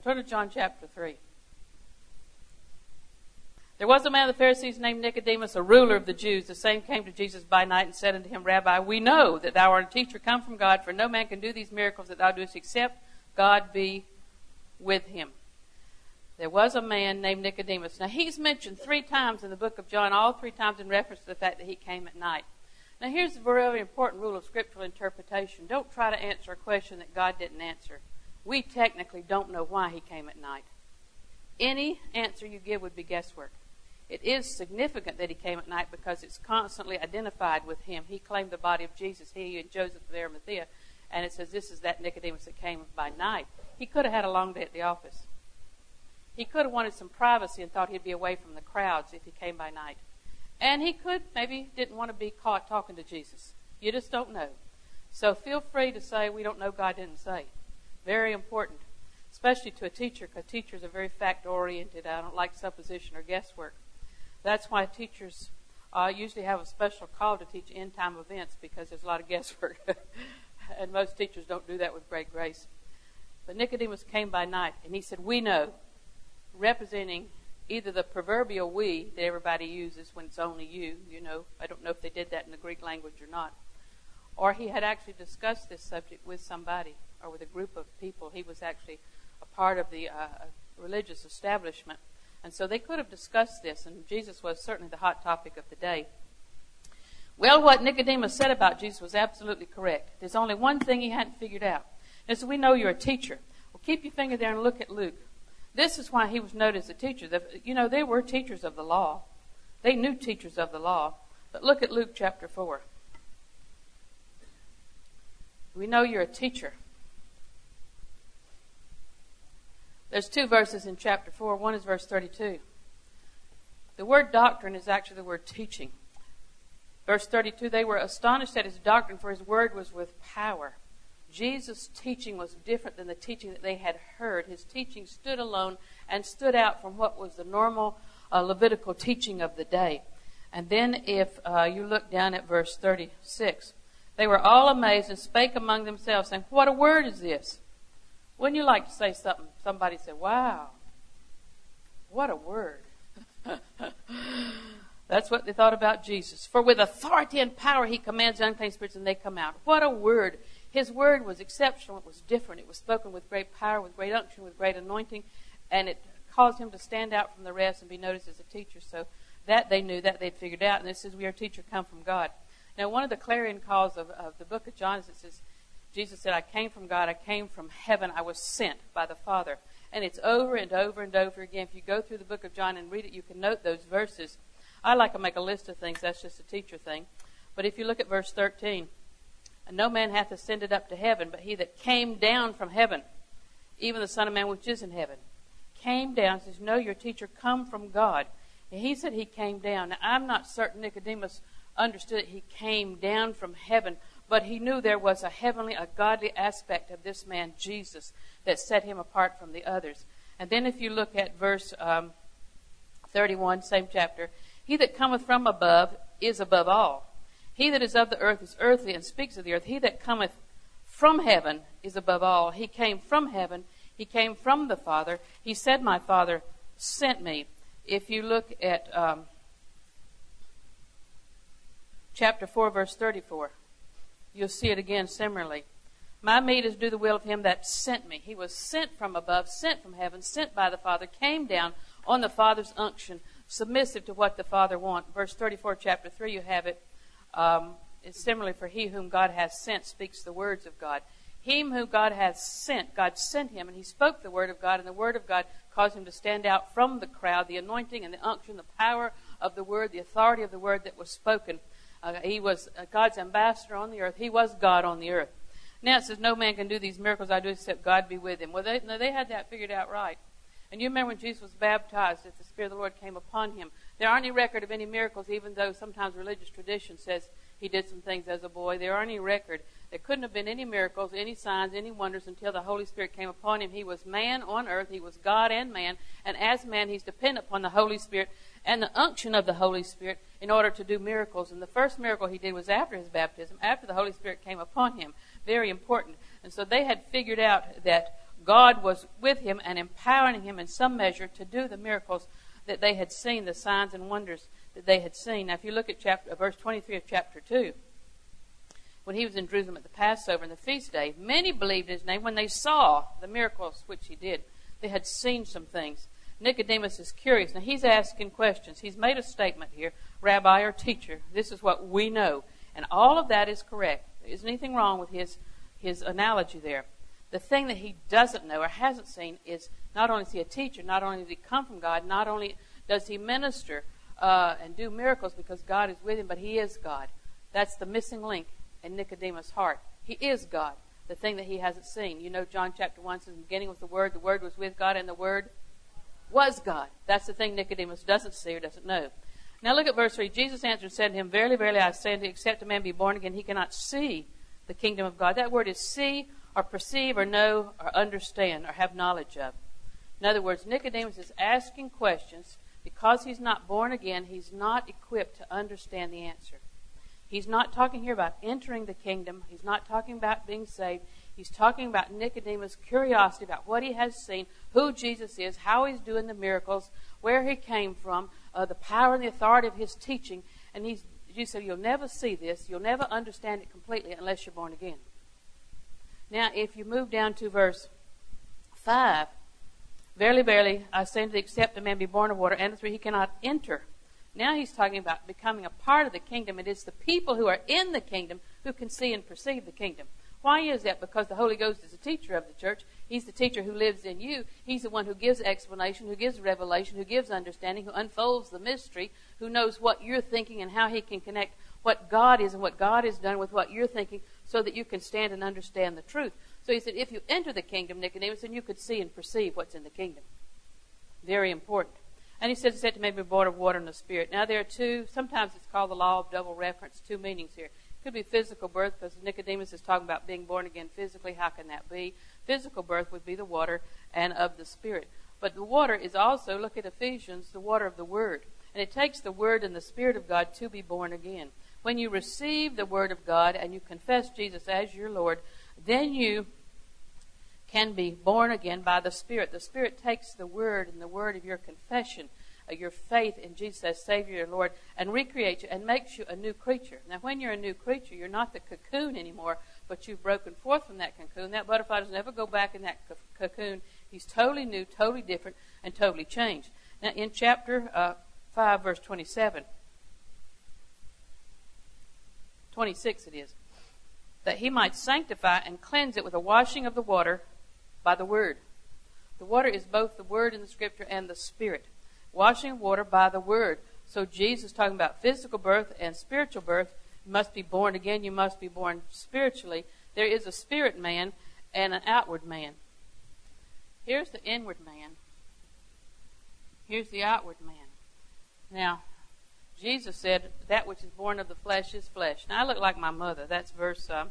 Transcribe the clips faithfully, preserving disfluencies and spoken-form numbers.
Turn to John chapter three. There was a man of the Pharisees named Nicodemus, a ruler of the Jews. The same came to Jesus by night and said unto him, Rabbi, we know that thou art a teacher come from God, for no man can do these miracles that thou doest except God be with him. There was a man named Nicodemus. Now, he's mentioned three times in the book of John, all three times in reference to the fact that he came at night. Now, here's a very important rule of scriptural interpretation. Don't try to answer a question that God didn't answer. We technically don't know why he came at night. Any answer you give would be guesswork. It is significant that he came at night because it's constantly identified with him. He claimed the body of Jesus, he and Joseph of Arimathea, and it says this is that Nicodemus that came by night. He could have had a long day at the office. He could have wanted some privacy and thought he'd be away from the crowds if he came by night. And he could, maybe didn't want to be caught talking to Jesus. You just don't know. So feel free to say, we don't know, God didn't say. Very important, especially to a teacher, because teachers are very fact-oriented. I don't like supposition or guesswork. That's why teachers uh, usually have a special call to teach end-time events, because there's a lot of guesswork. And most teachers don't do that with great grace. But Nicodemus came by night, and he said, we know, representing either the proverbial we that everybody uses when it's only you, you know, I don't know if they did that in the Greek language or not, or he had actually discussed this subject with somebody or with a group of people. He was actually a part of the uh, religious establishment. And so they could have discussed this, and Jesus was certainly the hot topic of the day. Well, what Nicodemus said about Jesus was absolutely correct. There's only one thing he hadn't figured out. And so we know you're a teacher. Well, keep your finger there and look at Luke. This is why he was noted as a teacher. The, you know, they were teachers of the law. They knew teachers of the law. But look at Luke chapter four. We know you're a teacher. There's two verses in chapter four. One is verse thirty-two. The word doctrine is actually the word teaching. Verse thirty-two, they were astonished at his doctrine, for his word was with power. Jesus' teaching was different than the teaching that they had heard. His teaching stood alone and stood out from what was the normal uh, Levitical teaching of the day. And then if uh, you look down at verse thirty-six, they were all amazed and spake among themselves, saying, what a word is this? Wouldn't you like to say something? Somebody said, wow, what a word. That's what they thought about Jesus. For with authority and power he commands unclean spirits and they come out. What a word. His word was exceptional. It was different. It was spoken with great power, with great unction, with great anointing. And it caused him to stand out from the rest and be noticed as a teacher. So that they knew, that they'd figured out. And this says, we are a teacher come from God. Now, one of the clarion calls of, of the book of John is it says, Jesus said, I came from God. I came from heaven. I was sent by the Father. And it's over and over and over again. If you go through the book of John and read it, you can note those verses. I like to make a list of things. That's just a teacher thing. But if you look at verse thirteen, and no man hath ascended up to heaven, but he that came down from heaven, even the Son of Man which is in heaven, came down, says, no, your teacher come from God. And he said he came down. Now, I'm not certain Nicodemus understood that he came down from heaven, but he knew there was a heavenly, a godly aspect of this man, Jesus, that set him apart from the others. And then if you look at verse um, thirty-one, same chapter, he that cometh from above is above all. He that is of the earth is earthly and speaks of the earth. He that cometh from heaven is above all. He came from heaven. He came from the Father. He said, my Father sent me. If you look at um, chapter four, verse thirty-four, you'll see it again similarly. My meat is to do the will of him that sent me. He was sent from above, sent from heaven, sent by the Father, came down on the Father's unction, submissive to what the Father wants. Verse thirty-four, chapter three, you have it. Um, it's similarly, for he whom God has sent speaks the words of God. Him whom God has sent, God sent him, and he spoke the word of God, and the word of God caused him to stand out from the crowd, the anointing and the unction, the power of the word, the authority of the word that was spoken. Uh, he was uh, God's ambassador on the earth. He was God on the earth. Now it says, no man can do these miracles I do except God be with him. Well, they, no, they had that figured out right. And you remember when Jesus was baptized, that the Spirit of the Lord came upon him. There aren't any record of any miracles, even though sometimes religious tradition says he did some things as a boy. There aren't any record. There couldn't have been any miracles, any signs, any wonders until the Holy Spirit came upon him. He was man on earth. He was God and man. And as man, he's dependent upon the Holy Spirit and the unction of the Holy Spirit in order to do miracles. And the first miracle he did was after his baptism, after the Holy Spirit came upon him. Very important. And so they had figured out that God was with him and empowering him in some measure to do the miracles that they had seen, the signs and wonders that they had seen. Now, if you look at chapter, verse twenty-three of chapter two, when he was in Jerusalem at the Passover and the feast day, many believed in his name when they saw the miracles which he did. They had seen some things. Nicodemus is curious. Now, he's asking questions. He's made a statement here, Rabbi or teacher, this is what we know. And all of that is correct. There isn't anything wrong with his, his analogy there. The thing that he doesn't know or hasn't seen is not only is he a teacher, not only does he come from God, not only does he minister uh, and do miracles because God is with him, but he is God. That's the missing link in Nicodemus' heart. He is God, the thing that he hasn't seen. You know, John chapter one says, in the beginning was the Word, the Word was with God, and the Word was God. That's the thing Nicodemus doesn't see or doesn't know. Now look at verse three. Jesus answered and said to him, Verily, verily, I say unto you, except a man be born again, he cannot see the kingdom of God. That word is see or perceive or know or understand or have knowledge of. In other words, Nicodemus is asking questions. Because he's not born again, he's not equipped to understand the answer. He's not talking here about entering the kingdom. He's not talking about being saved. He's talking about Nicodemus' curiosity about what he has seen, who Jesus is, how he's doing the miracles, where he came from, uh, the power and the authority of his teaching. And he's, Jesus said, you'll never see this. You'll never understand it completely unless you're born again. Now, if you move down to verse five, Verily, verily, I say unto thee, except a man be born of water and of three, he cannot enter. Now he's talking about becoming a part of the kingdom. It is the people who are in the kingdom who can see and perceive the kingdom. Why is that? Because the Holy Ghost is the teacher of the church. He's the teacher who lives in you. He's the one who gives explanation, who gives revelation, who gives understanding, who unfolds the mystery, who knows what you're thinking and how he can connect what God is and what God has done with what you're thinking so that you can stand and understand the truth. So he said, if you enter the kingdom, Nicodemus, then you could see and perceive what's in the kingdom. Very important. And he said, he said to me, be born of water and the Spirit. Now there are two, sometimes it's called the law of double reference, two meanings here. It could be physical birth, because Nicodemus is talking about being born again physically. How can that be? Physical birth would be the water and of the Spirit. But the water is also, look at Ephesians, the water of the Word. And it takes the Word and the Spirit of God to be born again. When you receive the Word of God and you confess Jesus as your Lord, then you can be born again by the Spirit. The Spirit takes the Word and the word of your confession, uh, your faith in Jesus as Savior and Lord, and recreates you and makes you a new creature. Now, when you're a new creature, you're not the cocoon anymore, but you've broken forth from that cocoon. That butterfly does never go back in that co- cocoon. He's totally new, totally different, and totally changed. Now, in chapter uh, five, verse twenty-seven, twenty-six it is, that he might sanctify and cleanse it with a washing of the water by the Word. The water is both the Word in the Scripture and the Spirit. Washing of water by the Word. So Jesus is talking about physical birth and spiritual birth. You must be born again. You must be born spiritually. There is a spirit man and an outward man. Here's the inward man. Here's the outward man. Now, Jesus said, that which is born of the flesh is flesh. Now, I look like my mother. That's verse uh,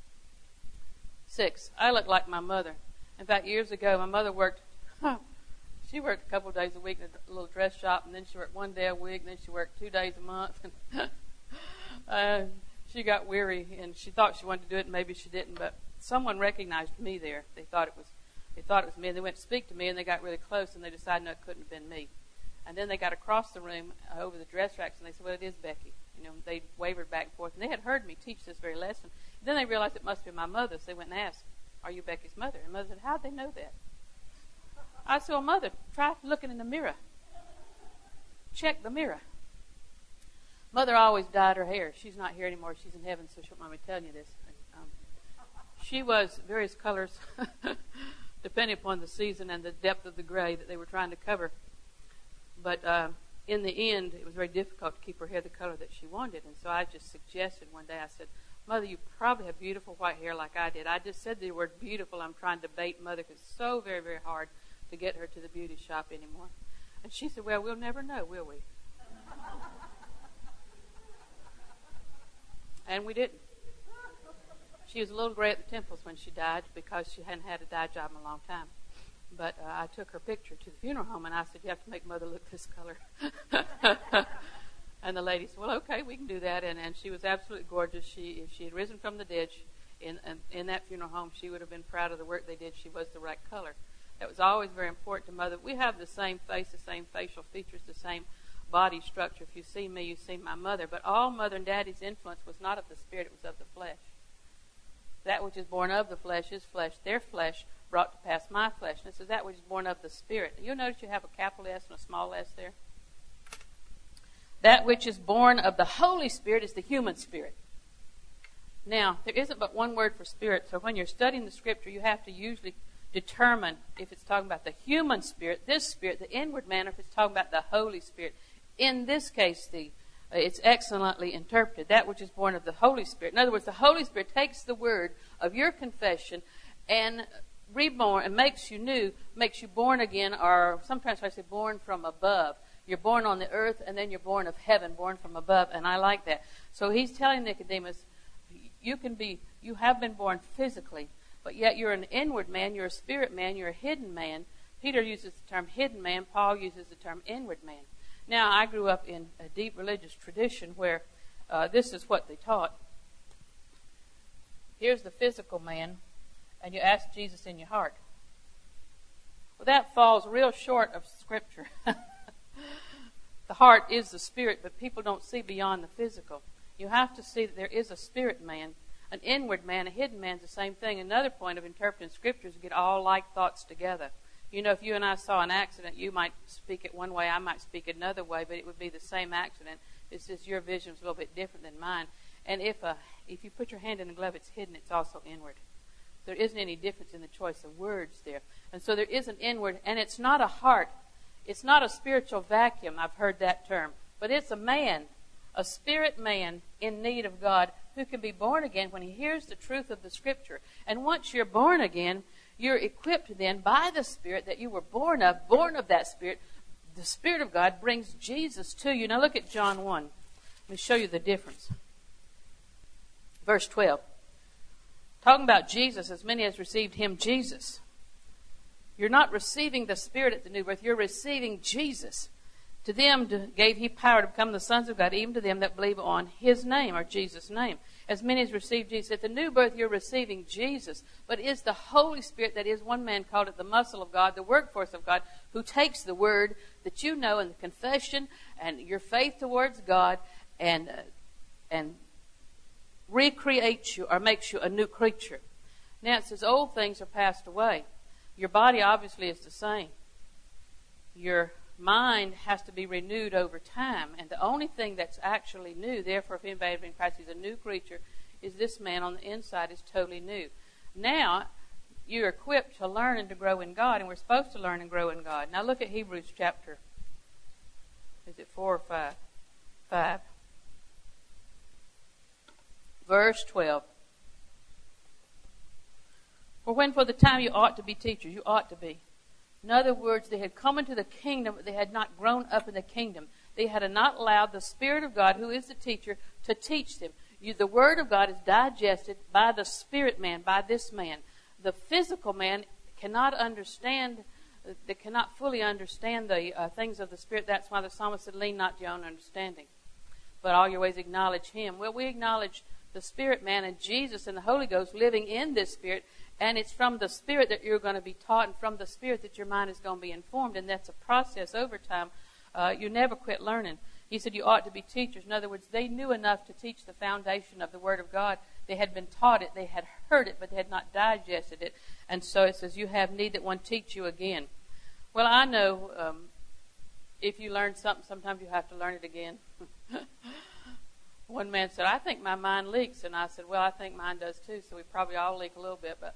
six. I look like my mother. In fact, years ago, my mother worked, she worked a couple of days a week in a little dress shop, and then she worked one day a week, and then she worked two days a month. uh, she got weary, and she thought she wanted to do it, and maybe she didn't, but someone recognized me there. They thought it was they thought it was me, and they went to speak to me, and they got really close, and they decided, no, it couldn't have been me. And then they got across the room uh, over the dress racks, and they said, well, it is Becky. You know, they wavered back and forth, and they had heard me teach this very lesson. And then they realized it must be my mother, so they went and asked, are you Becky's mother? And Mother said, how'd they know that? I said, well, Mother, try looking in the mirror. Check the mirror. Mother always dyed her hair. She's not here anymore. She's in heaven, so she won't mind me telling you this. Um, she was various colors, depending upon the season and the depth of the gray that they were trying to cover. But uh, in the end, it was very difficult to keep her hair the color that she wanted. And so I just suggested one day, I said, Mother, you probably have beautiful white hair like I did. I just said the word beautiful. I'm trying to bait Mother because it's so very, very hard to get her to the beauty shop anymore. And she said, well, we'll never know, will we? And we didn't. She was a little gray at the temples when she died because she hadn't had a dye job in a long time. But uh, I took her picture to the funeral home, and I said, you have to make Mother look this color. And the lady said, well, okay, we can do that. And, and she was absolutely gorgeous. She, if she had risen from the dead, she, in, in, in that funeral home, she would have been proud of the work they did. She was the right color. That was always very important to Mother. We have the same face, the same facial features, the same body structure. If you see me, you see my mother. But all Mother and Daddy's influence was not of the spirit, it was of the flesh. That which is born of the flesh is flesh. Their flesh brought to pass my flesh. And it says that which is born of the Spirit. You'll notice you have a capital S and a small s there. That which is born of the Holy Spirit is the human spirit. Now, there isn't but one word for spirit, so when you're studying the Scripture, you have to usually determine if it's talking about the human spirit, this spirit, the inward man, or if it's talking about the Holy Spirit. In this case, the uh, it's excellently interpreted, that which is born of the Holy Spirit. In other words, the Holy Spirit takes the word of your confession and reborn and makes you new, makes you born again, or sometimes I say born from above. You're born on the earth, and then you're born of heaven, born from above, and I like that. So he's telling Nicodemus, you can be, you have been born physically, but yet you're an inward man, you're a spirit man, you're a hidden man. Peter uses the term hidden man, Paul uses the term inward man. Now, I grew up in a deep religious tradition where uh, this is what they taught. Here's the physical man, and you ask Jesus in your heart. Well, that falls real short of Scripture. The heart is the spirit, but people don't see beyond the physical. You have to see that there is a spirit man, an inward man, a hidden man is the same thing. Another point of interpreting Scriptures is get all like thoughts together. You know, if you and I saw an accident, you might speak it one way, I might speak it another way, but it would be the same accident. It's just your vision is a little bit different than mine. And if a, if you put your hand in a glove, it's hidden, it's also inward. There isn't any difference in the choice of words there. And so there is an inward, and it's not a heart. It's not a spiritual vacuum, I've heard that term. But it's a man, a spirit man in need of God who can be born again when he hears the truth of the Scripture. And once you're born again, you're equipped then by the Spirit that you were born of, born of that Spirit. The Spirit of God brings Jesus to you. Now look at John one. Let me show you the difference. Verse twelve. Talking about Jesus, as many as received him, Jesus. You're not receiving the Spirit at the new birth. You're receiving Jesus. To them gave he power to become the sons of God, even to them that believe on his name, or Jesus' name. As many as received Jesus. At the new birth, you're receiving Jesus. But it's the Holy Spirit that is, one man called it the muscle of God, the workforce of God, who takes the word that you know and the confession and your faith towards God and, uh, and recreates you or makes you a new creature. Now it says old things are passed away. Your body obviously is the same. Your mind has to be renewed over time. And the only thing that's actually new, therefore if anybody has been in Christ, he's a new creature, is this man on the inside is totally new. Now, you're equipped to learn and to grow in God, and we're supposed to learn and grow in God. Now look at Hebrews chapter, is it four or five? Five. Verse twelve. For when for the time you ought to be teachers, you ought to be. In other words, they had come into the kingdom, but they had not grown up in the kingdom. They had not allowed the Spirit of God, who is the teacher, to teach them. You, the Word of God is digested by the Spirit man, by this man. The physical man cannot understand, they cannot fully understand the uh, things of the Spirit. That's why the psalmist said, lean not to your own understanding, but all your ways acknowledge him. Well, we acknowledge the Spirit man and Jesus and the Holy Ghost living in this Spirit. And it's from the Spirit that you're going to be taught, and from the Spirit that your mind is going to be informed. And that's a process over time. Uh, you never quit learning. He said you ought to be teachers. In other words, they knew enough to teach the foundation of the Word of God. They had been taught it. They had heard it, but they had not digested it. And so it says you have need that one teach you again. Well, I know um, if you learn something, sometimes you have to learn it again. One man said, I think my mind leaks. And I said, well, I think mine does too. So we probably all leak a little bit, but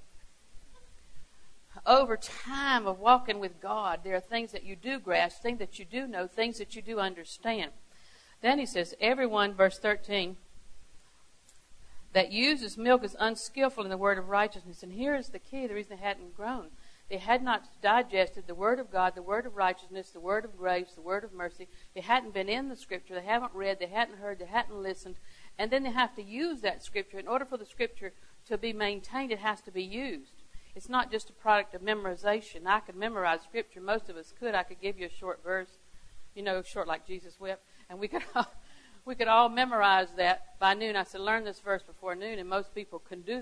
over time of walking with God, there are things that you do grasp, things that you do know, things that you do understand. Then he says, everyone, verse thirteen, that uses milk is unskillful in the word of righteousness. And here is the key, the reason they hadn't grown. They had not digested the word of God, the word of righteousness, the word of grace, the word of mercy. They hadn't been in the Scripture. They haven't read, they hadn't heard, they hadn't listened. And then they have to use that Scripture. In order for the Scripture to be maintained, it has to be used. It's not just a product of memorization. I could memorize Scripture. Most of us could. I could give you a short verse, you know, short like Jesus wept. And we could all, we could all memorize that by noon. I said, learn this verse before noon, and most people can do that.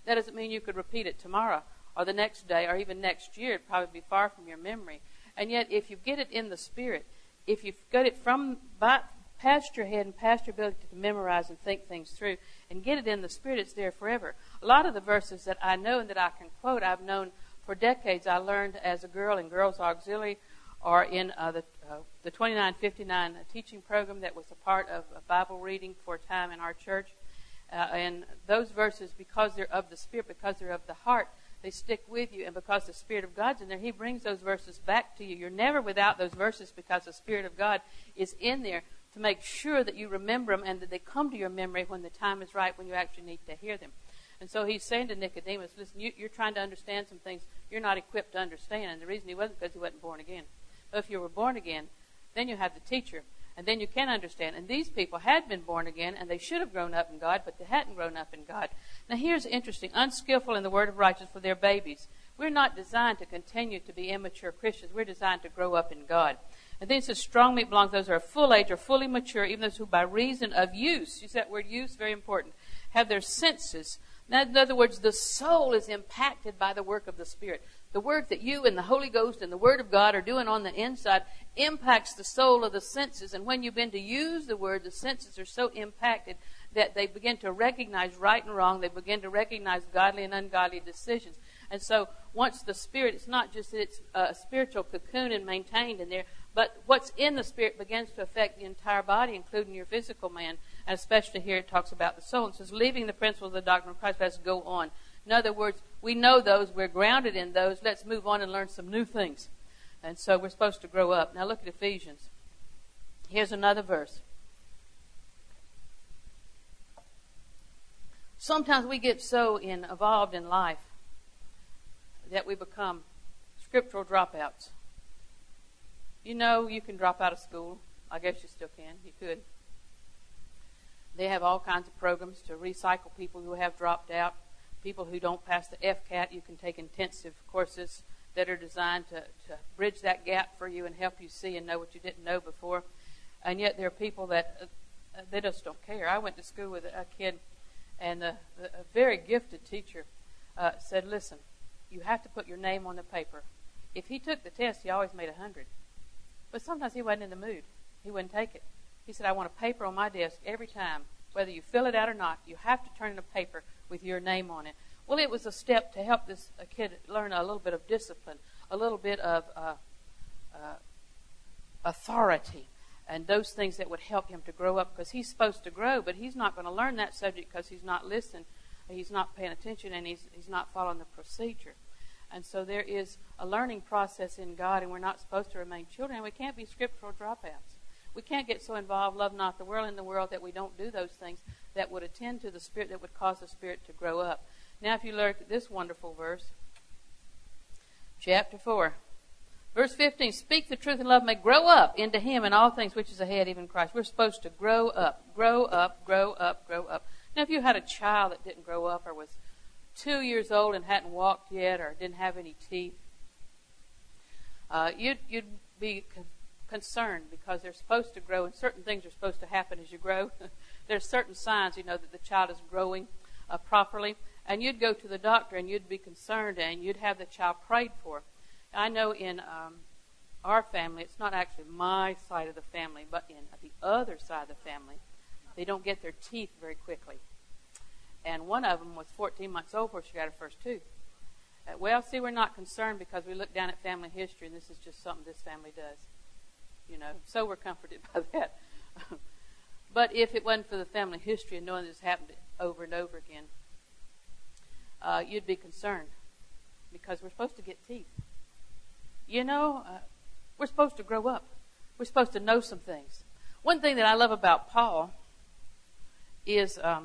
That doesn't mean you could repeat it tomorrow or the next day or even next year. It'd probably be far from your memory. And yet, if you get it in the Spirit, if you've got it from by, past your head and past your ability to memorize and think things through and get it in the Spirit, it's there forever. A lot of the verses that I know and that I can quote, I've known for decades. I learned as a girl in Girls Auxiliary or in uh, the, uh, the twenty-nine fifty-nine teaching program that was a part of a Bible reading for a time in our church. Uh, and those verses, because they're of the Spirit, because they're of the heart, they stick with you. And because the Spirit of God's in there, He brings those verses back to you. You're never without those verses because the Spirit of God is in there to make sure that you remember them and that they come to your memory when the time is right, when you actually need to hear them. And so He's saying to Nicodemus, listen, you, you're trying to understand some things you're not equipped to understand. And the reason he wasn't because he wasn't born again. But if you were born again, then you have the teacher. And then you can understand. And these people had been born again, and they should have grown up in God, but they hadn't grown up in God. Now here's interesting. Unskillful in the word of righteousness for their babies. We're not designed to continue to be immature Christians. We're designed to grow up in God. And then it says strong meat belongs to those who are full age or fully mature, even those who by reason of use, use that word use, very important, have their senses. Now, in other words, the soul is impacted by the work of the Spirit. The work that you and the Holy Ghost and the Word of God are doing on the inside impacts the soul of the senses. And when you begin to use the Word, the senses are so impacted that they begin to recognize right and wrong. They begin to recognize godly and ungodly decisions. And so once the Spirit, it's not just that it's a spiritual cocoon and maintained in there, but what's in the Spirit begins to affect the entire body, including your physical man. And especially here it talks about the soul. It says, leaving the principles of the doctrine of Christ, let's go on. In other words, we know those, we're grounded in those, let's move on and learn some new things. And so we're supposed to grow up. Now look at Ephesians. Here's another verse. Sometimes we get so in, involved in life that we become scriptural dropouts. You know, you can drop out of school. I guess you still can. You could. They have all kinds of programs to recycle people who have dropped out. People who don't pass the F C A T, you can take intensive courses that are designed to, to bridge that gap for you and help you see and know what you didn't know before. And yet there are people that uh, they just don't care. I went to school with a kid, and a, a very gifted teacher uh, said, listen, you have to put your name on the paper. If he took the test, he always made a hundred. But sometimes he wasn't in the mood. He wouldn't take it. He said, I want a paper on my desk every time. Whether you fill it out or not, you have to turn in a paper with your name on it. Well, it was a step to help this a kid learn a little bit of discipline, a little bit of uh, uh, authority, and those things that would help him to grow up, because he's supposed to grow, but he's not going to learn that subject because he's not listening, he's not paying attention, and he's, he's not following the procedure. And so there is a learning process in God, and we're not supposed to remain children, and we can't be scriptural dropouts. We can't get so involved, love not the world in the world, that we don't do those things that would attend to the Spirit, that would cause the Spirit to grow up. Now, if you look at this wonderful verse, chapter four, verse fifteen, speak the truth in love may grow up into Him in all things which is ahead, even Christ. We're supposed to grow up, grow up, grow up, grow up. Now, if you had a child that didn't grow up or was two years old and hadn't walked yet or didn't have any teeth, uh, you'd, you'd be con- concerned because they're supposed to grow, and certain things are supposed to happen as you grow. There's certain signs, you know, that the child is growing uh, properly. And you'd go to the doctor and you'd be concerned and you'd have the child prayed for. I know in um, our family, it's not actually my side of the family, but in the other side of the family, they don't get their teeth very quickly. And one of them was fourteen months old before she got her first tooth. Uh, well, see, we're not concerned because we look down at family history, and this is just something this family does. You know, so we're comforted by that. But if it wasn't for the family history and knowing this happened over and over again, Uh, you'd be concerned because we're supposed to get teeth. You know, uh, we're supposed to grow up. We're supposed to know some things. One thing that I love about Paul is um,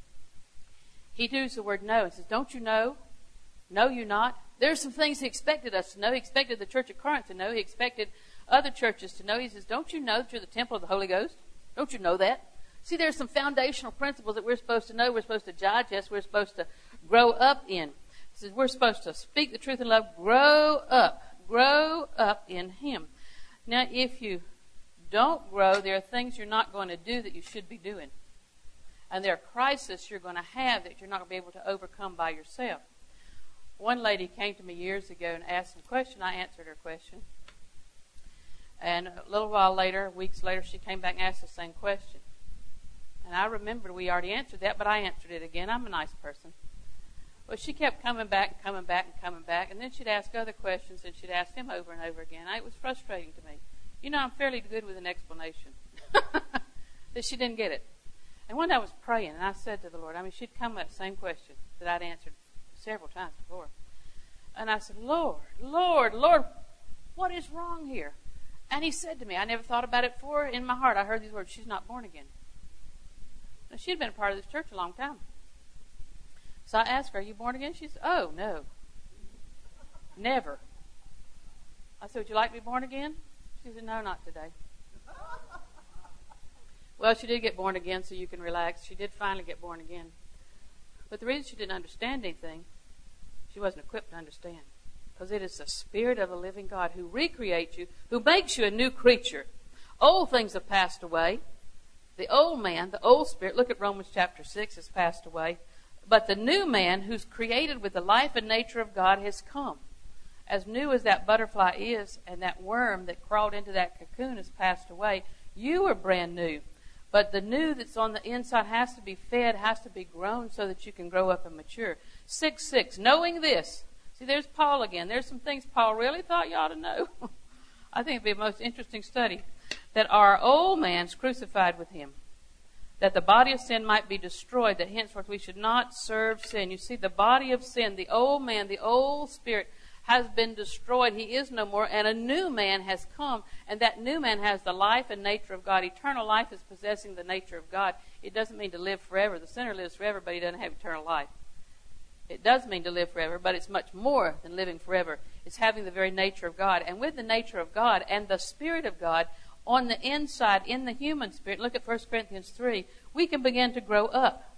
he uses the word know. He says, don't you know? Know you not? There's some things he expected us to know. He expected the church of Corinth to know. He expected other churches to know. He says, don't you know that you're the temple of the Holy Ghost? Don't you know that? See, there's some foundational principles that we're supposed to know. We're supposed to digest. We're supposed to grow up in. He says we're supposed to speak the truth in love, grow up, grow up in Him. Now, if you don't grow, there are things you're not going to do that you should be doing. And there are crises you're going to have that you're not going to be able to overcome by yourself. One lady came to me years ago and asked a question. I answered her question. And a little while later, weeks later, she came back and asked the same question. And I remembered we already answered that, but I answered it again. I'm a nice person. But she kept coming back and coming back and coming back. And then she'd ask other questions, and she'd ask them over and over again. It was frustrating to me. You know, I'm fairly good with an explanation. That she didn't get it. And one day I was praying, and I said to the Lord, I mean, she'd come with that same question that I'd answered several times before. And I said, Lord, Lord, Lord, what is wrong here? And he said to me, I never thought about it before. In my heart, I heard these words, she's not born again. Now, she had been a part of this church a long time. So I asked her, are you born again? She said, oh, no. Never. I said, would you like to be born again? She said, no, not today. Well, she did get born again, so you can relax. She did finally get born again. But the reason she didn't understand anything, she wasn't equipped to understand. Because it is the Spirit of the living God who recreates you, who makes you a new creature. Old things have passed away. The old man, the old spirit, look at Romans chapter six, has passed away. But the new man, who's created with the life and nature of God, has come. As new as that butterfly is, and that worm that crawled into that cocoon has passed away, you are brand new. But the new that's on the inside has to be fed, has to be grown so that you can grow up and mature. six six, knowing this. See, there's Paul again. There's some things Paul really thought you ought to know. I think it'd be a most interesting study. That our old man's crucified with him. That the body of sin might be destroyed. That henceforth we should not serve sin. You see, the body of sin, the old man, the old spirit has been destroyed. He is no more. And a new man has come. And that new man has the life and nature of God. Eternal life is possessing the nature of God. It doesn't mean to live forever. The sinner lives forever, but he doesn't have eternal life. It does mean to live forever, but it's much more than living forever. It's having the very nature of God. And with the nature of God and the Spirit of God on the inside, in the human spirit, look at First Corinthians three, we can begin to grow up.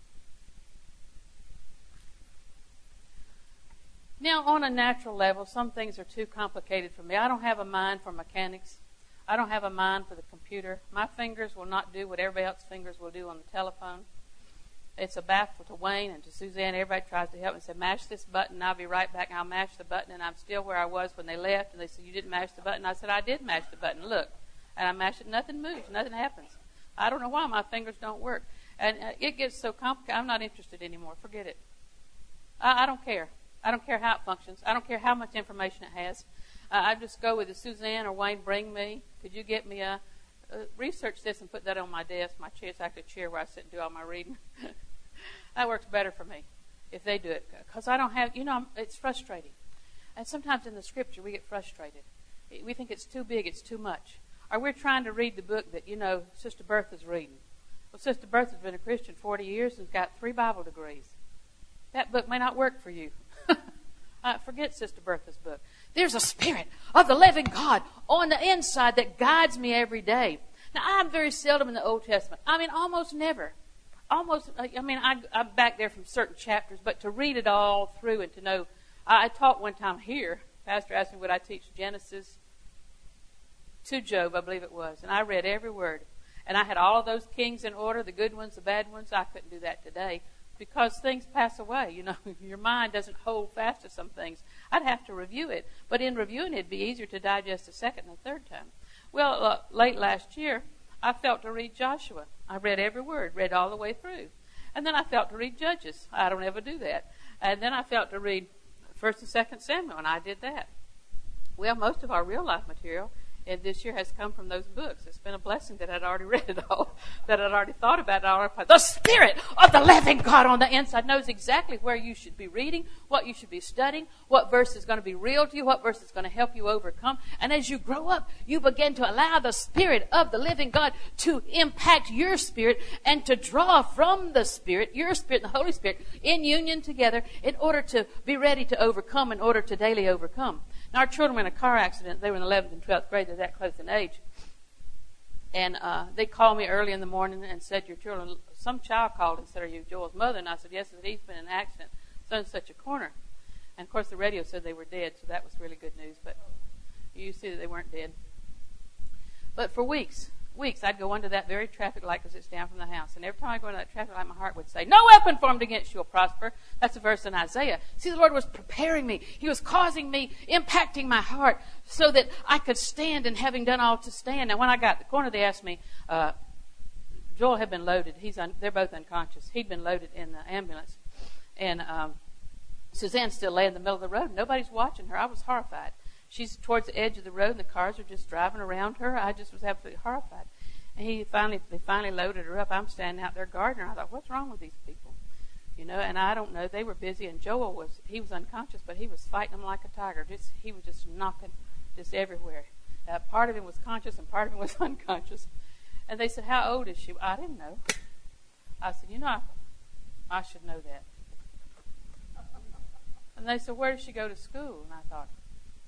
Now, on a natural level, some things are too complicated for me. I don't have a mind for mechanics. I don't have a mind for the computer. My fingers will not do what everybody else's fingers will do on the telephone. It's a baffle to Wayne and to Suzanne. Everybody tries to help me and say, mash this button, and I'll be right back. And I'll mash the button, and I'm still where I was when they left. And they said, you didn't mash the button. I said, I did mash the button. Look. And I mash it. Nothing moves. Nothing happens. I don't know why my fingers don't work. And uh, it gets so complicated. I'm not interested anymore. Forget it. I, I don't care. I don't care how it functions. I don't care how much information it has. Uh, I just go with the Suzanne or Wayne, bring me. Could you get me a, a research this and put that on my desk? My chair, it's actually a chair where I sit and do all my reading. That works better for me if they do it. Because I don't have, you know, it's frustrating. And sometimes in the scripture we get frustrated. We think it's too big, it's too much. Or we're trying to read the book that, you know, Sister Bertha's reading. Well, Sister Bertha's been a Christian forty years and has got three Bible degrees. That book may not work for you. uh, forget Sister Bertha's book. There's a Spirit of the living God on the inside that guides me every day. Now, I'm very seldom in the Old Testament. I mean, almost never. Almost, I mean, I, I'm back there from certain chapters, but to read it all through and to know. I, I taught one time here. Pastor asked me, would I teach Genesis to Job, I believe it was. And I read every word. And I had all of those kings in order, the good ones, the bad ones. I couldn't do that today because things pass away. You know, your mind doesn't hold fast to some things. I'd have to review it. But in reviewing it, it'd be easier to digest a second and a third time. Well, uh, late last year, I felt to read Joshua. I read every word, read all the way through. And then I felt to read Judges. I don't ever do that. And then I felt to read First and Second Samuel, and I did that. Well, most of our real life material and this year has come from those books. It's been a blessing that I'd already read it all, that I'd already thought about it all. The Spirit of the living God on the inside knows exactly where you should be reading, what you should be studying, what verse is going to be real to you, what verse is going to help you overcome. And as you grow up, you begin to allow the Spirit of the living God to impact your spirit and to draw from the Spirit, your Spirit and the Holy Spirit, in union together in order to be ready to overcome, in order to daily overcome. Now, our children were in a car accident. They were in eleventh and twelfth grade. They're that close in age. And uh, they called me early in the morning and said, your children, some child called and said, are you Joel's mother? And I said, yes, he's been in an accident, so in such a corner. And, of course, the radio said they were dead, so that was really good news. But you see that they weren't dead. But for weeks, weeks, I'd go under that very traffic light because it's down from the house. And every time I go into that traffic light, my heart would say, no weapon formed against you will prosper. That's a verse in Isaiah. See, the Lord was preparing me. He was causing me, impacting my heart so that I could stand, and having done all to stand. Now, when I got to the corner, they asked me, uh, Joel had been loaded. He's un- They're both unconscious. He'd been loaded in the ambulance. And um, Suzanne's still laying in the middle of the road. Nobody's watching her. I was horrified. She's towards the edge of the road, and the cars are just driving around her. I just was absolutely horrified. And he finally, they finally loaded her up. I'm standing out there guarding her. I thought, what's wrong with these people? You know, and I don't know. They were busy, and Joel was, he was unconscious, but he was fighting them like a tiger. Just, he was just knocking just everywhere. Uh, part of him was conscious, and part of him was unconscious. And they said, how old is she? I didn't know. I said, you know, I, I should know that. And they said, where does she go to school? And I thought,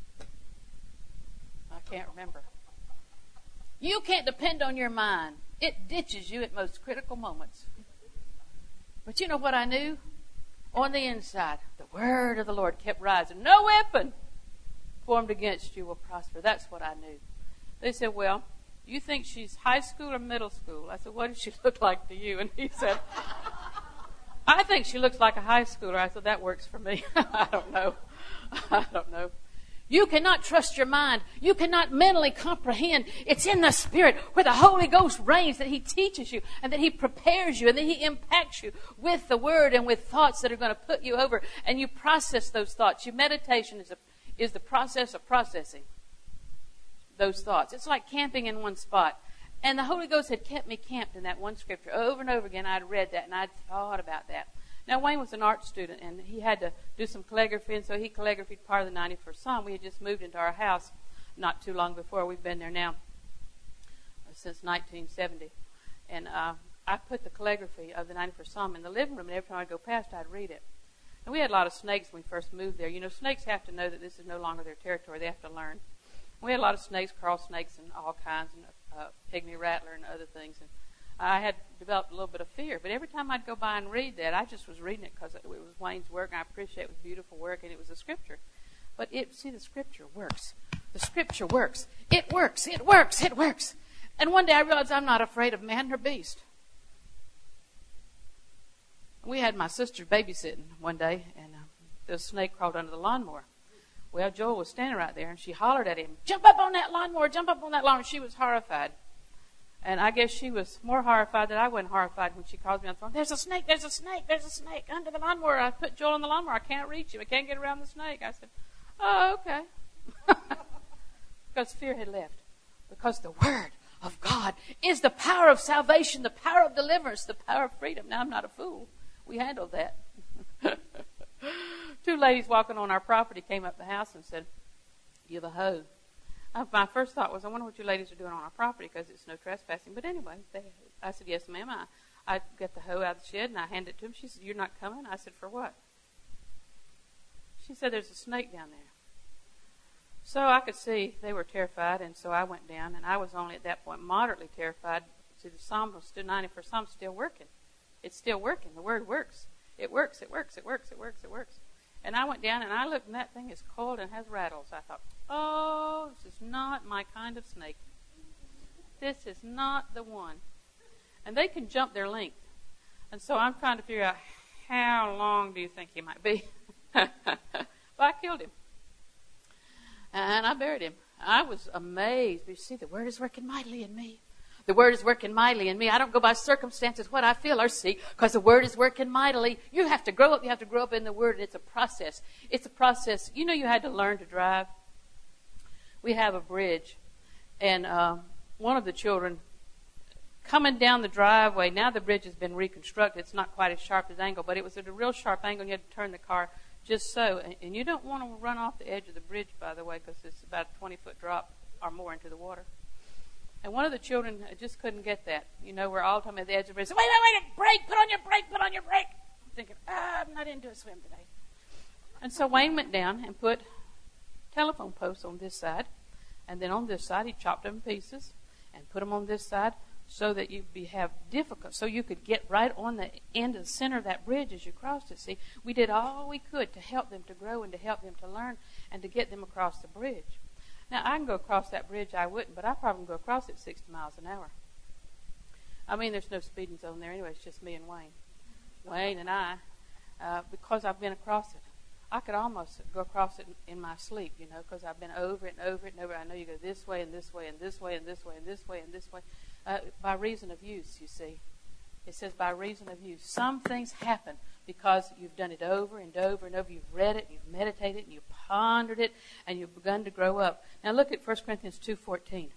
I can't remember. You can't depend on your mind. It ditches you at most critical moments. But you know what I knew? On the inside, the word of the Lord kept rising. No weapon formed against you will prosper. That's what I knew. They said, well, you think she's high school or middle school? I said, what does she look like to you? And he said, I think she looks like a high schooler. I said, that works for me. I don't know. I don't know. You cannot trust your mind. You cannot mentally comprehend. It's in the Spirit where the Holy Ghost reigns, that He teaches you and that He prepares you and that He impacts you with the Word and with thoughts that are going to put you over. And you process those thoughts. Your meditation is, a, is the process of processing those thoughts. It's like camping in one spot. And the Holy Ghost had kept me camped in that one scripture. Over and over again, I'd read that and I'd thought about that. Now, Wayne was an art student, and he had to do some calligraphy, and so he calligraphied part of the ninety-first Psalm. We had just moved into our house not too long before. We've been there now since nineteen seventy. And uh, I put the calligraphy of the ninety-first Psalm in the living room, and every time I'd go past, I'd read it. And we had a lot of snakes when we first moved there. You know, snakes have to know that this is no longer their territory. They have to learn. We had a lot of snakes, coral snakes, and all kinds, and uh, pygmy rattler and other things. And I had developed a little bit of fear. But every time I'd go by and read that, I just was reading it because it was Wayne's work, and I appreciate it was beautiful work, and it was a scripture. But it, see, the scripture works. The scripture works. It works. It works. It works. And one day I realized I'm not afraid of man nor beast. We had my sister babysitting one day, and uh, the snake crawled under the lawnmower. Well, Joel was standing right there, and she hollered at him, jump up on that lawnmower, jump up on that lawnmower. She was horrified. And I guess she was more horrified than I wasn't horrified when she called me on the phone. There's a snake, there's a snake, there's a snake under the lawnmower. I put Joel on the lawnmower. I can't reach him. I can't get around the snake. I said, oh, okay. Because fear had left. Because the Word of God is the power of salvation, the power of deliverance, the power of freedom. Now, I'm not a fool. We handled that. Two ladies walking on our property came up the house and said, you have a hoe. Uh, my first thought was, I wonder what you ladies are doing on our property because it's no trespassing. But anyway, they, I said, yes, ma'am. I, I got the hoe out of the shed and I handed it to them. She said, you're not coming? I said, for what? She said, there's a snake down there. So I could see they were terrified, and so I went down, and I was only at that point moderately terrified. See, the Psalm was still ninety-first Psalm still working. It's still working. The Word works. It works, it works, it works, it works, it works. And I went down and I looked, and that thing is coiled and has rattles. I thought, oh, this is not my kind of snake. This is not the one. And they can jump their length. And so I'm trying to figure out, how long do you think he might be? But I killed him. And I buried him. I was amazed. But you see, the Word is working mightily in me. The Word is working mightily in me. I don't go by circumstances, what I feel or see, because the Word is working mightily. You have to grow up. You have to grow up in the Word. It's a process. It's a process. You know, you had to learn to drive. We have a bridge, and uh, one of the children coming down the driveway, now the bridge has been reconstructed. It's not quite as sharp as angle, but it was at a real sharp angle, and you had to turn the car just so. And, and you don't want to run off the edge of the bridge, by the way, because it's about a twenty-foot drop or more into the water. And one of the children just couldn't get that. You know, we're all talking at the edge of the bridge. So, wait, wait, wait, brake, put on your brake, put on your brake. I'm thinking, ah, I'm not into a swim today. And so Wayne went down and put telephone posts on this side. And then on this side, he chopped them in pieces and put them on this side so that you'd be, have difficult, so you could get right on the end of the center of that bridge as you crossed it. See, we did all we could to help them to grow and to help them to learn and to get them across the bridge. Now, I can go across that bridge, I wouldn't, but I probably can go across it sixty miles an hour. I mean, there's no speeding zone there anyway. It's just me and Wayne. Wayne and I, uh, because I've been across it. I could almost go across it in, in my sleep, you know, because I've been over it and over it and over it. I know you go this way and this way and this way and this way and this way and this way. Uh, by reason of use, you see. It says by reason of use. Some things happen because you've done it over and over and over. You've read it, you've meditated, and you've pondered it, and you've begun to grow up. Now look at First Corinthians two fourteen.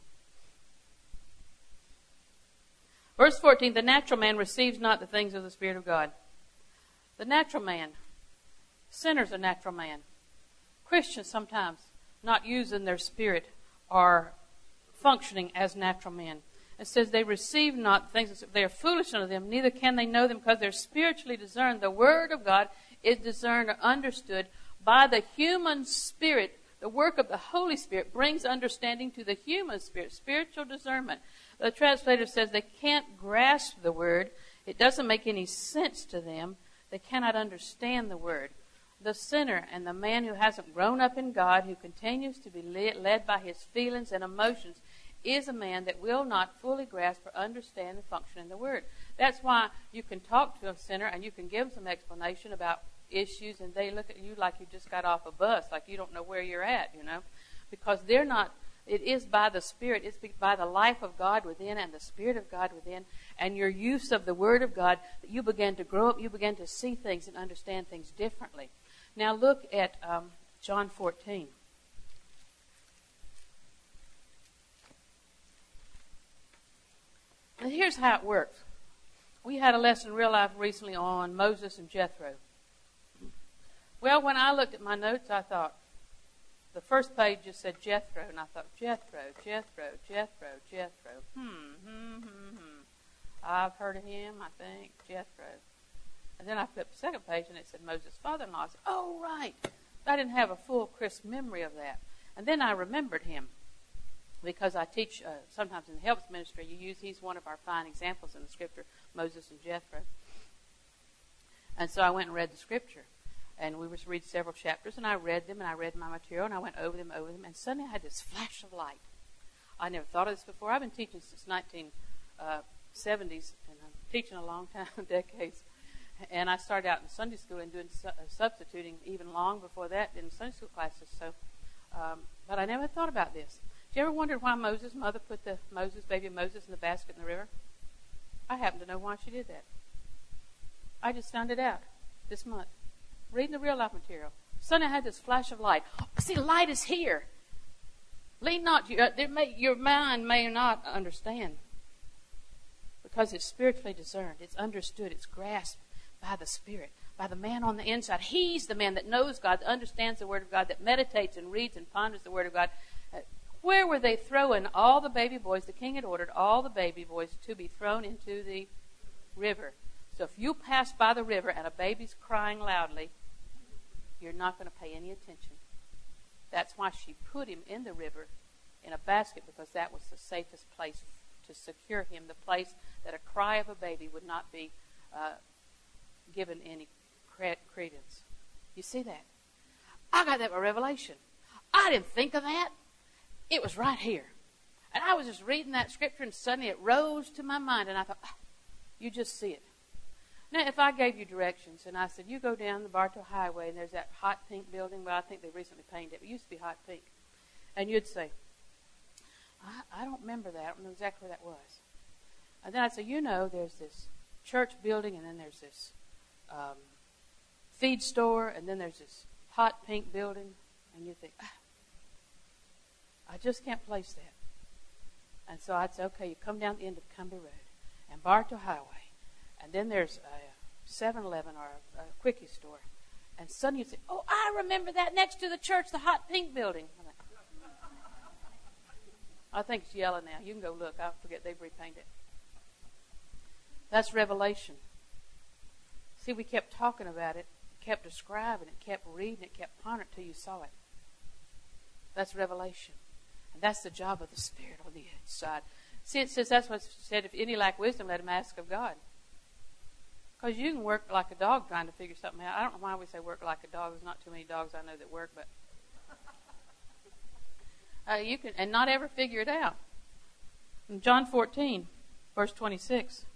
Verse fourteen, the natural man receives not the things of the Spirit of God. The natural man. Sinners are natural man. Christians sometimes not using their spirit are functioning as natural men. It says they receive not things, they are foolish unto them, neither can they know them because they're spiritually discerned. The Word of God is discerned or understood by the human spirit. The work of the Holy Spirit brings understanding to the human spirit, spiritual discernment. The translator says they can't grasp the Word. It doesn't make any sense to them. They cannot understand the Word. The sinner and the man who hasn't grown up in God, who continues to be led by his feelings and emotions, is a man that will not fully grasp or understand the function in the Word. That's why you can talk to a sinner and you can give them some explanation about issues, and they look at you like you just got off a bus, like you don't know where you're at, you know, because they're not. It is by the Spirit, it's by the life of God within and the Spirit of God within and your use of the Word of God that you begin to grow up, you begin to see things and understand things differently. Now look at um, John fourteen. And here's how it works. We had a lesson in real life recently on Moses and Jethro. Well, when I looked at my notes, I thought, the first page just said Jethro, and I thought, Jethro, Jethro, Jethro, Jethro. Hmm, hmm, hmm, hmm. I've heard of him, I think, Jethro. And then I flipped the second page, and it said Moses' father-in-law. I said, oh, right. I didn't have a full, crisp memory of that. And then I remembered him because I teach uh, sometimes in the helps ministry. You use he's one of our fine examples in the Scripture, Moses and Jethro. And so I went and read the Scripture. And we were to read several chapters, and I read them, and I read my material, and I went over them, over them, and suddenly I had this flash of light. I never thought of this before. I've been teaching since nineteen seventies, and I'm teaching a long time, decades. And I started out in Sunday school and doing su- uh, substituting even long before that in Sunday school classes. So, um, but I never thought about this. Did you ever wonder why Moses' mother put the Moses, baby Moses, in the basket in the river? I happen to know why she did that. I just found it out this month, reading the real life material. Suddenly I had this flash of light. Oh, see, light is here. Lean not, uh, there may, your mind may not understand because it's spiritually discerned. It's understood. It's grasped by the Spirit, by the man on the inside. He's the man that knows God, that understands the Word of God, that meditates and reads and ponders the Word of God. Uh, where were they throwing all the baby boys? The king had ordered all the baby boys to be thrown into the river. So if you pass by the river and a baby's crying loudly, you're not going to pay any attention. That's why she put him in the river in a basket, because that was the safest place to secure him, the place that a cry of a baby would not be uh, given any credence. You see that? I got that by revelation. I didn't think of that. It was right here. And I was just reading that scripture, and suddenly it rose to my mind, and I thought, ah, you just see it. Now, if I gave you directions, and I said, you go down the Bartow Highway, and there's that hot pink building, well, I think they recently painted it, but it used to be hot pink. And you'd say, I, I don't remember that. I don't know exactly where that was. And then I'd say, you know, there's this church building, and then there's this um, feed store, and then there's this hot pink building. And you think, ah, I just can't place that. And so I'd say, okay, you come down the end of Cumbie Road and Bartow Highway, and then there's a seven eleven or a, a quickie store. And suddenly you'd say, oh, I remember that next to the church, the hot pink building. I think it's yellow now. You can go look. I forget they've repainted it. That's revelation. See, we kept talking about it, kept describing it, kept reading it, kept pondering it till you saw it. That's revelation. And that's the job of the Spirit on the inside. See, it says, that's what it said, if any lack wisdom, let him ask of God. Because you can work like a dog trying to figure something out. I don't know why we say work like a dog. There's not too many dogs I know that work, but uh, you can, and not ever figure it out. In John fourteen, verse twenty-six.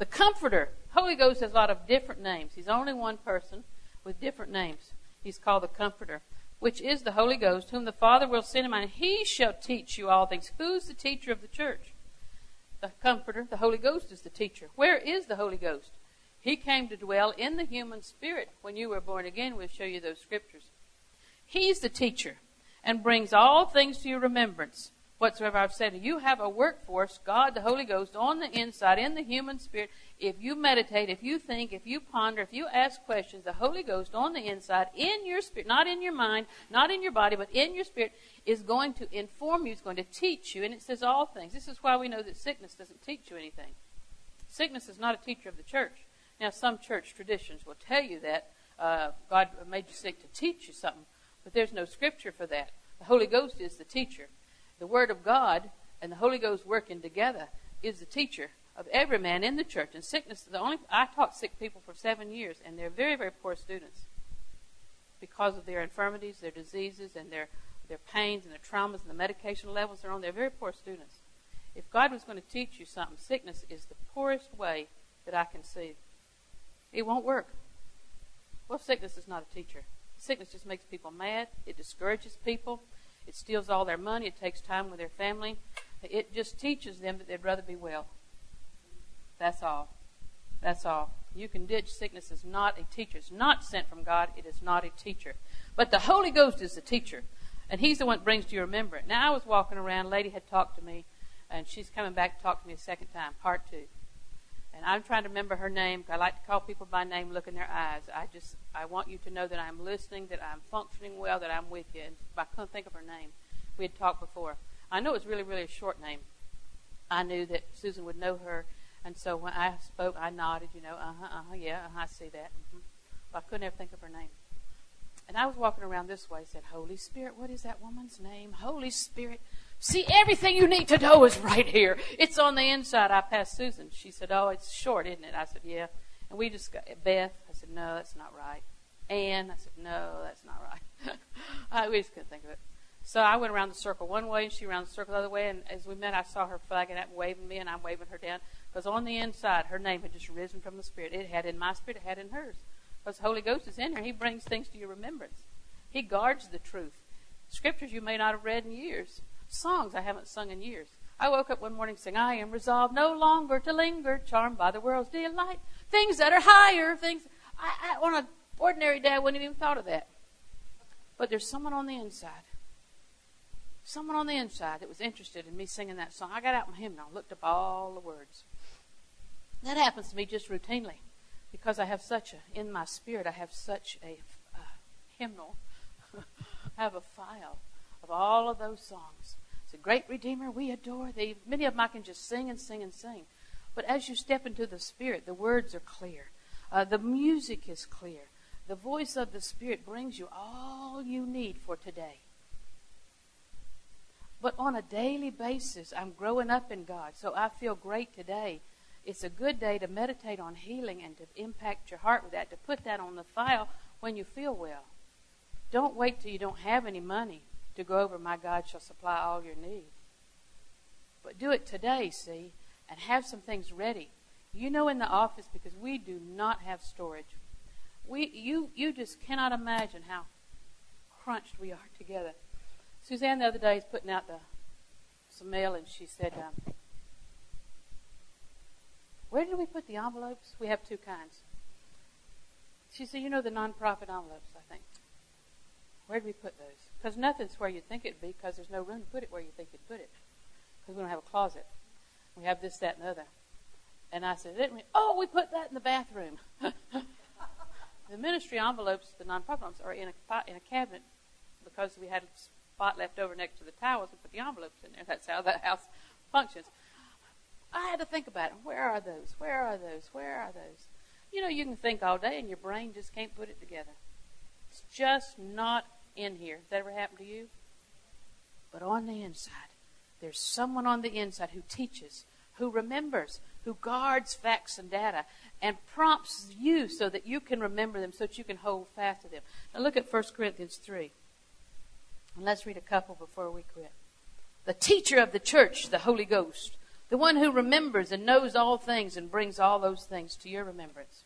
The Comforter. Holy Ghost has a lot of different names. He's only one person with different names. He's called the Comforter, which is the Holy Ghost, whom the Father will send him, and he shall teach you all things. Who's the teacher of the church? The Comforter. The Holy Ghost is the teacher. Where is the Holy Ghost? He came to dwell in the human spirit when you were born again. We'll show you those scriptures. He's the teacher and brings all things to your remembrance. Whatsoever I've said, you have a workforce, God, the Holy Ghost, on the inside, in the human spirit. If you meditate, if you think, if you ponder, if you ask questions, the Holy Ghost on the inside, in your spirit, not in your mind, not in your body, but in your spirit, is going to inform you, is going to teach you. And it says all things. This is why we know that sickness doesn't teach you anything. Sickness is not a teacher of the church. Now, some church traditions will tell you that uh, God made you sick to teach you something, but there's no scripture for that. The Holy Ghost is the teacher. The Word of God and the Holy Ghost working together is the teacher of every man in the church. And sickness, the only I taught sick people for seven years, and they're very, very poor students because of their infirmities, their diseases, and their, their pains and their traumas and the medication levels they're on. They're very poor students. If God was going to teach you something, sickness is the poorest way that I can see. It won't work. Well, sickness is not a teacher. Sickness just makes people mad. It discourages people. It steals all their money. It takes time with their family. It just teaches them that they'd rather be well. That's all. That's all. You can ditch. Sickness is not a teacher. It's not sent from God. It is not a teacher. But the Holy Ghost is the teacher. And he's the one that brings to your remembrance. Now, I was walking around. A lady had talked to me. And she's coming back to talk to me a second time, part two. And I'm trying to remember her name. I like to call people by name, look in their eyes. I just, I want you to know that I'm listening, that I'm functioning well, that I'm with you. And I couldn't think of her name. We had talked before. I know it was really, really a short name. I knew that Susan would know her. And so when I spoke, I nodded, you know, uh-huh, uh-huh, yeah, uh-huh, I see that. Mm-hmm. But I couldn't ever think of her name. And I was walking around this way, said, Holy Spirit, what is that woman's name? Holy Spirit. See, everything you need to know is right here. It's on the inside. I passed Susan. She said, oh, it's short, isn't it? I said, yeah. And we just got, Beth, I said, no, that's not right. Ann, I said, no, that's not right. I, we just couldn't think of it. So I went around the circle one way, and she around the circle the other way. And as we met, I saw her flagging up and waving me, and I'm waving her down. Because on the inside, her name had just risen from the Spirit. It had in my spirit, it had in hers. Because the Holy Ghost is in her. He brings things to your remembrance. He guards the truth. Scriptures you may not have read in years. Songs I haven't sung in years. I woke up one morning saying, I am resolved no longer to linger, charmed by the world's delight. Things that are higher, things. I, I, on an ordinary day, I wouldn't have even thought of that. But there's someone on the inside. Someone on the inside that was interested in me singing that song. I got out my hymnal, looked up all the words. That happens to me just routinely because I have such a, in my spirit, I have such a uh, hymnal. I have a file of all of those songs. It's a great Redeemer we adore thee. Many of them I can just sing and sing and sing. But as you step into the Spirit, the words are clear. Uh, the music is clear. The voice of the Spirit brings you all you need for today. But on a daily basis, I'm growing up in God, so I feel great today. It's a good day to meditate on healing and to impact your heart with that, to put that on the file when you feel well. Don't wait till you don't have any money to go over, my God shall supply all your need. But do it today, see, and have some things ready. You know, in the office, because we do not have storage. We, you, you just cannot imagine how crunched we are together. Suzanne the other day is putting out the, some mail, and she said, um, where did we put the envelopes? We have two kinds. She said, you know the nonprofit envelopes, I think. Where did we put those? Because nothing's where you think it'd be, because there's no room to put it where you think you'd put it. Because we don't have a closet. We have this, that, and the other. And I said, didn't we? Oh, we put that in the bathroom. The ministry envelopes, the nonprofit envelopes, are in a, in a cabinet because we had a spot left over next to the towels. We put the envelopes in there. That's how the house functions. I had to think about it. Where are those? Where are those? Where are those? You know, you can think all day and your brain just can't put it together. It's just not in here. Has that ever happened to you? But on the inside, there's someone on the inside who teaches, who remembers, who guards facts and data, and prompts you so that you can remember them, so that you can hold fast to them. Now look at First Corinthians three. And let's read a couple before we quit. The teacher of the church, the Holy Ghost, The one who remembers and knows all things and brings all those things to your remembrance.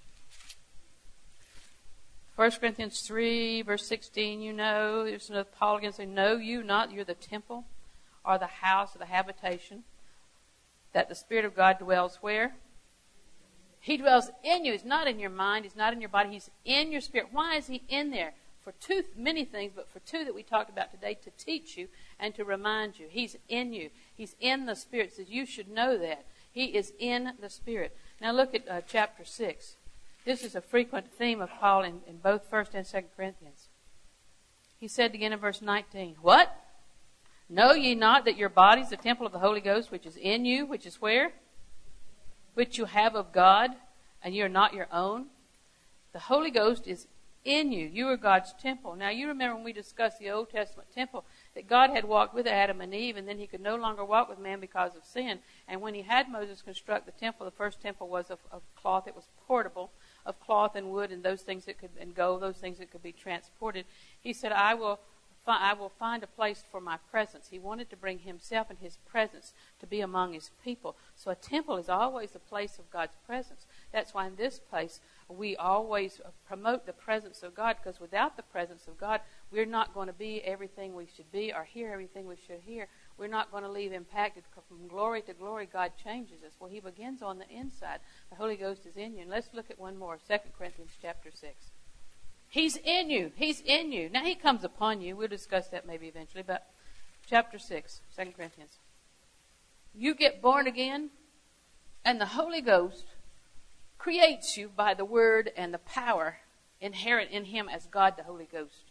First Corinthians three, verse sixteen, you know, there's another Paul again saying, know you not you're the temple or the house or the habitation that the Spirit of God dwells where? He dwells in you. He's not in your mind. He's not in your body. He's in your spirit. Why is he in there? For two, many things, but for two that we talked about today, to teach you and to remind you. He's in you. He's in the Spirit. It says you should know that. He is in the Spirit. Now look at uh, chapter six. This is a frequent theme of Paul in, in both First and Second Corinthians. He said again in verse nineteen, what? Know ye not that your body is the temple of the Holy Ghost, which is in you, which is where? Which you have of God, and you are not your own. The Holy Ghost is in you. You are God's temple. Now you remember when we discussed the Old Testament temple, that God had walked with Adam and Eve, and then he could no longer walk with man because of sin. And when he had Moses construct the temple, the first temple was of, of cloth. It was portable, of cloth and wood and those things that could, and gold, those things that could be transported. He said, I will I will find a place for my presence. He wanted to bring himself and his presence to be among his people. So a temple is always a place of God's presence. That's why in this place we always promote the presence of God, because without the presence of God, we're not going to be everything we should be or hear everything we should hear. We're not going to leave impacted. From glory to glory, God changes us. Well, he begins on the inside. The Holy Ghost is in you. And let's look at one more, Second Corinthians chapter six. He's in you. He's in you. Now, he comes upon you. We'll discuss that maybe eventually. But chapter six, Second Corinthians. You get born again, and the Holy Ghost creates you by the word and the power inherent in him as God the Holy Ghost.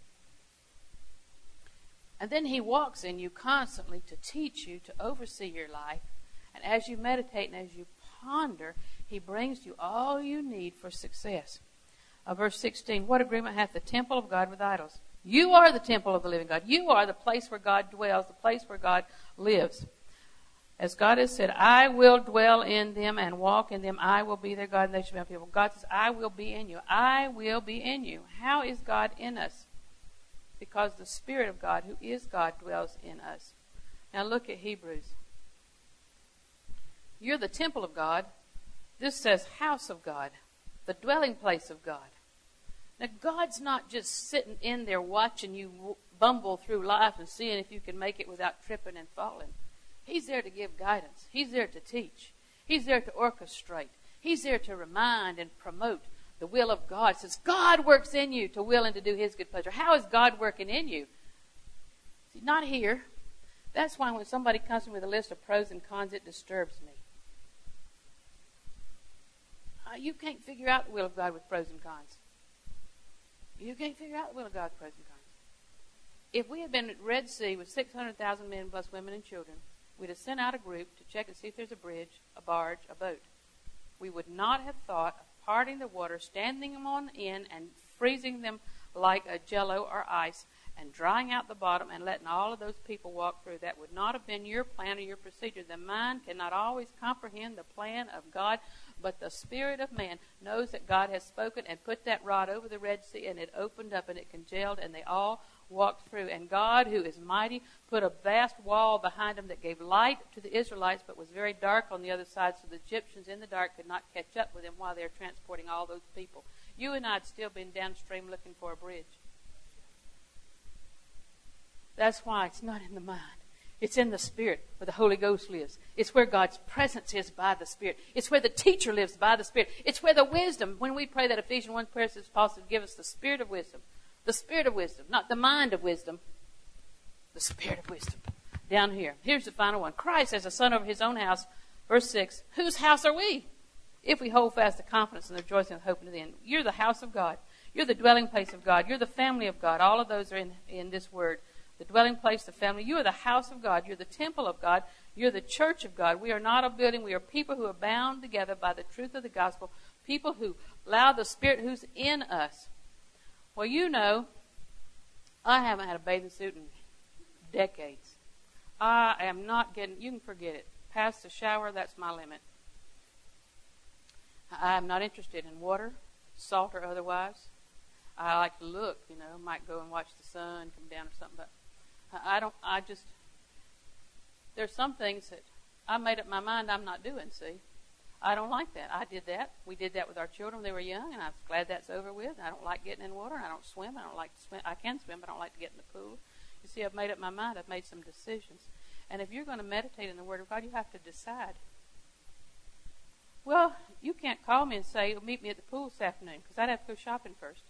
And then he walks in you constantly to teach you, to oversee your life. And as you meditate and as you ponder, he brings you all you need for success. Uh, verse sixteen, what agreement hath the temple of God with idols? You are the temple of the living God. You are the place where God dwells, the place where God lives. As God has said, I will dwell in them and walk in them. I will be their God and they shall be my people. God says, I will be in you. I will be in you. How is God in us? Because the Spirit of God, who is God, dwells in us. Now look at Hebrews. You're the temple of God. This says house of God, the dwelling place of God. Now, God's not just sitting in there watching you bumble through life and seeing if you can make it without tripping and falling. He's there to give guidance. He's there to teach. He's there to orchestrate. He's there to remind and promote the will of God. It says God works in you to will and to do his good pleasure. How is God working in you? See, not here. That's why when somebody comes to me with a list of pros and cons, it disturbs me. Uh, you can't figure out the will of God with pros and cons. You can't figure out the will of God with pros and cons. If we had been at Red Sea with six hundred thousand men plus women and children, we'd have sent out a group to check and see if there's a bridge, a barge, a boat. We would not have thought of parting the water, standing them on in and freezing them like a jello or ice and drying out the bottom and letting all of those people walk through. That would not have been your plan or your procedure. The mind cannot always comprehend the plan of God, but the spirit of man knows that God has spoken and put that rod over the Red Sea, and it opened up and it congealed, and they all walked through. And God, who is mighty, put a vast wall behind them that gave light to the Israelites but was very dark on the other side, so the Egyptians in the dark could not catch up with them while they were transporting all those people. You and I had still been downstream looking for a bridge. That's why it's not in the mind. It's in the Spirit where the Holy Ghost lives. It's where God's presence is by the Spirit. It's where the teacher lives by the Spirit. It's where the wisdom, when we pray that Ephesians one prayer, says Paul says, give us the spirit of wisdom. The spirit of wisdom, not the mind of wisdom. The spirit of wisdom. Down here. Here's the final one. Christ as a son over his own house. Verse six. Whose house are we? If we hold fast the confidence and the rejoicing and hope unto the end. You're the house of God. You're the dwelling place of God. You're the family of God. All of those are in, in this word. The dwelling place, the family. You are the house of God. You're the temple of God. You're the church of God. We are not a building. We are people who are bound together by the truth of the gospel. People who allow the Spirit who's in us. Well, you know, I haven't had a bathing suit in decades. I am not getting, you can forget it. Past the shower, that's my limit. I am not interested in water, salt or otherwise. I like to look, you know, might go and watch the sun come down or something, but I don't, I just, there's some things that I made up my mind I'm not doing, see. I don't like that. I did that. We did that with our children when they were young, and I'm glad that's over with. I don't like getting in water. I don't swim. I don't like to swim. I can swim, but I don't like to get in the pool. You see, I've made up my mind. I've made some decisions. And if you're going to meditate in the Word of God, you have to decide. Well, you can't call me and say, meet me at the pool this afternoon, because I'd have to go shopping first.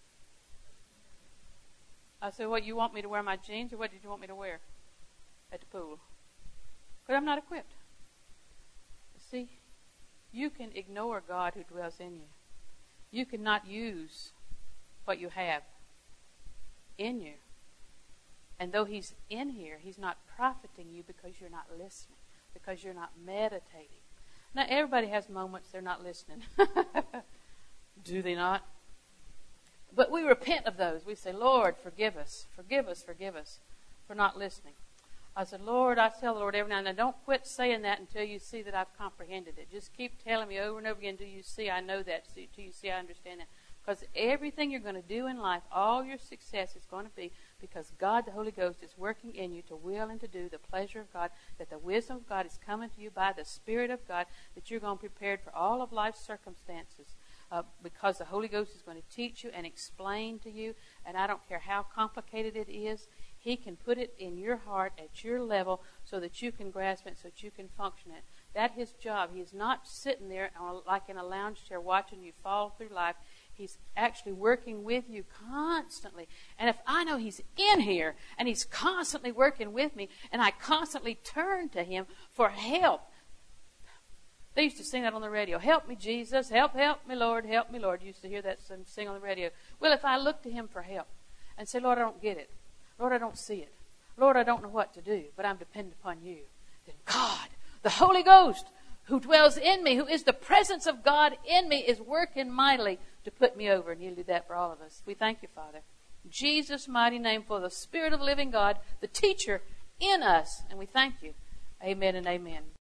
I said, what, you want me to wear my jeans, or what did you want me to wear at the pool? Because I'm not equipped. See, you can ignore God who dwells in you. You cannot use what you have in you. And though he's in here, he's not profiting you because you're not listening, because you're not meditating. Now, everybody has moments they're not listening. Do they not? But we repent of those. We say, Lord, forgive us. Forgive us, forgive us for not listening. I said, Lord, I tell the Lord every now and then, don't quit saying that until you see that I've comprehended it. Just keep telling me over and over again, do you see I know that, do you see I understand that? Because everything you're going to do in life, all your success is going to be because God, the Holy Ghost, is working in you to will and to do the pleasure of God, that the wisdom of God is coming to you by the Spirit of God, that you're going to be prepared for all of life's circumstances. Uh, because the Holy Ghost is going to teach you and explain to you, and I don't care how complicated it is, he can put it in your heart at your level so that you can grasp it, so that you can function it. That's his job. He is not sitting there on, like in a lounge chair watching you fall through life. He's actually working with you constantly. And if I know he's in here and he's constantly working with me and I constantly turn to him for help. They used to sing that on the radio. Help me, Jesus. Help, help me, Lord. Help me, Lord. You used to hear that sing on the radio. Well, if I look to him for help and say, Lord, I don't get it. Lord, I don't see it. Lord, I don't know what to do, but I'm dependent upon you. Then God, the Holy Ghost, who dwells in me, who is the presence of God in me, is working mightily to put me over. And he'll do that for all of us. We thank you, Father. In Jesus' mighty name, for the Spirit of the living God, the teacher in us. And we thank you. Amen and amen.